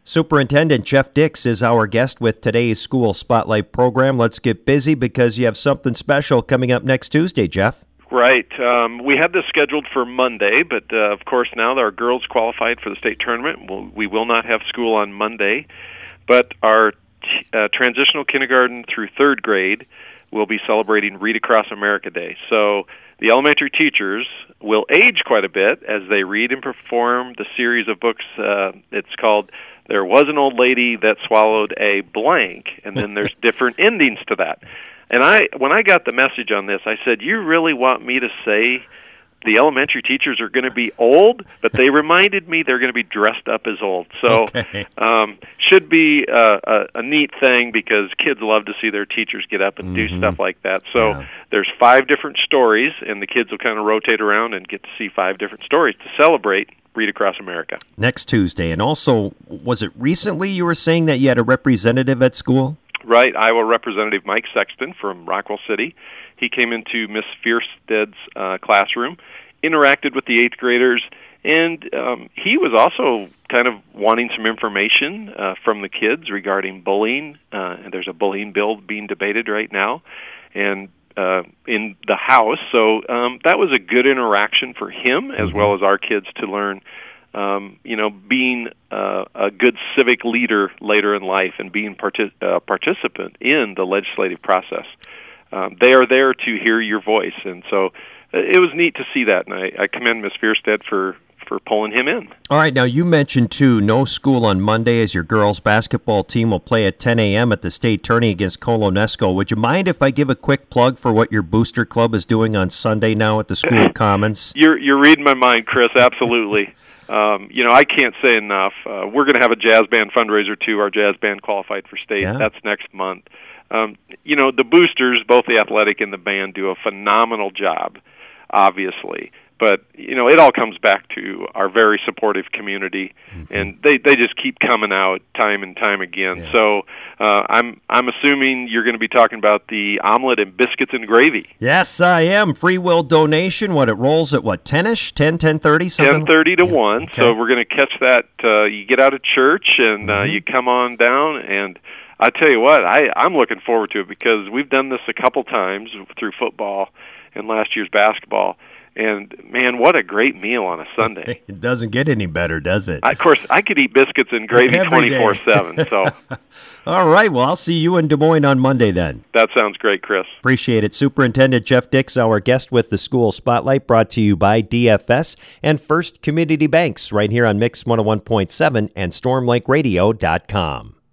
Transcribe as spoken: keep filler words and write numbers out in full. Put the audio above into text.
Superintendent Jeff Dix is our guest with today's School Spotlight program. Let's get busy because you have something special coming up next Tuesday, Jeff. Right. Um, we had this scheduled for Monday, but uh, of course now that our girls qualified for the state tournament, we'll, we will not have school on Monday. But our t- uh, transitional kindergarten through third grade will be celebrating Read Across America Day. So the elementary teachers will age quite a bit as they read and perform the series of books. Uh, it's called There Was an Old Lady That Swallowed a Blank, and then there's different endings to that. And I, when I got the message on this, I said, you really want me to say the elementary teachers are going to be old? But they reminded me they're going to be dressed up as old. So Okay. um, should be a, a, a neat thing because kids love to see their teachers get up and Mm-hmm. do stuff like that. So Yeah. there's five different stories, and the kids will kind of rotate around and get to see five different stories to celebrate Read Across America. Next Tuesday. And also, was it recently you were saying that you had a representative at school? Right, Iowa Representative Mike Sexton from Rockwell City. He came into Miss Fiersted's uh, classroom, interacted with the eighth graders, and um, he was also kind of wanting some information uh, from the kids regarding bullying. Uh, and there's a bullying bill being debated right now, and uh, in the House. So um, that was a good interaction for him as Mm-hmm. well as our kids to learn. Um, you know, being uh, a good civic leader later in life and being partic- uh, participant in the legislative process. Um, they are there to hear your voice, and so uh, it was neat to see that, and I, I commend Miz Fierstead for, for pulling him in. All right, now you mentioned, too, no school on Monday as your girls' basketball team will play at ten a.m. at the state tourney against Colonesco. Would you mind if I give a quick plug for what your booster club is doing on Sunday now at the School Commons? You're, you're reading my mind, Chris, absolutely. Um, you know, I can't say enough. Uh, we're going to have a jazz band fundraiser, too. Our jazz band qualified for state. Yeah. That's next month. Um, you know, the boosters, both the athletic and the band, do a phenomenal job, obviously. But, you know, it all comes back to our very supportive community, mm-hmm. and they, they just keep coming out time and time again. Yeah. So uh, I'm I'm assuming you're going to be talking about the omelet and biscuits and gravy. Yes, I am. Free will donation. What, it rolls at what, ten-ish? ten, ten thirty? ten thirty to yeah. one. Okay. So we're going to catch that. Uh, you get out of church, and uh, Mm-hmm. you come on down, and I tell you what, I, I'm looking forward to it because we've done this a couple times through football and last year's basketball. And, man, what a great meal on a Sunday. It doesn't get any better, does it? I, of course, I could eat biscuits and gravy Every day. twenty-four seven. So All right, well, I'll see you in Des Moines on Monday then. that sounds great, Chris. Appreciate it. Superintendent Jeff Dix, our guest with the School Spotlight, brought to you by D F S and First Community Banks right here on Mix one oh one point seven and storm lake radio dot com.